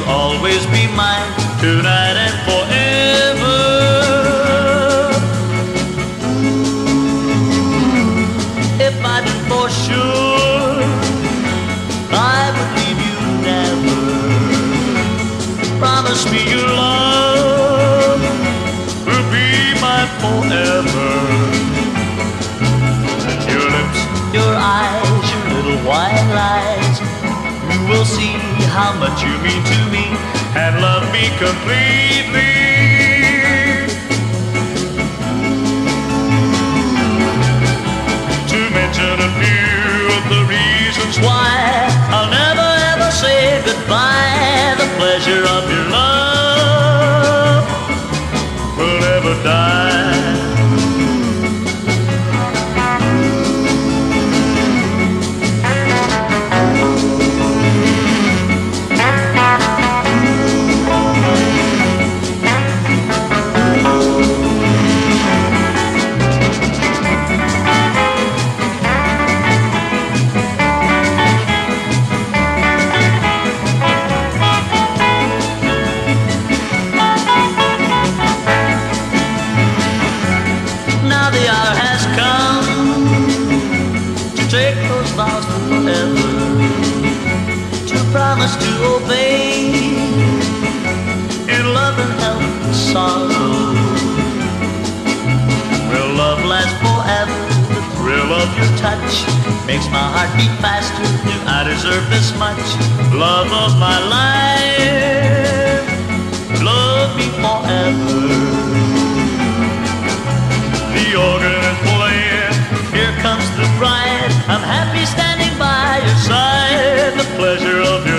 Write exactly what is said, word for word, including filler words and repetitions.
always be mine, tonight and forever. If I knew for sure I would leave you never, promise me your love will be mine forever. Your lips, your eyes, your little white lies, you will see how much you mean to me and love me completely. To mention a few of the reasons why I'll never ever say goodbye, the pleasure of your love will never die. Take those vows forever, to promise to obey in love and health and sorrow. Will love last forever? The thrill of your touch makes my heart beat faster. Do I deserve this much? Love of my life, love me forever. The organ is playing, here comes the bride. I'm happy standing by your side, the pleasure of your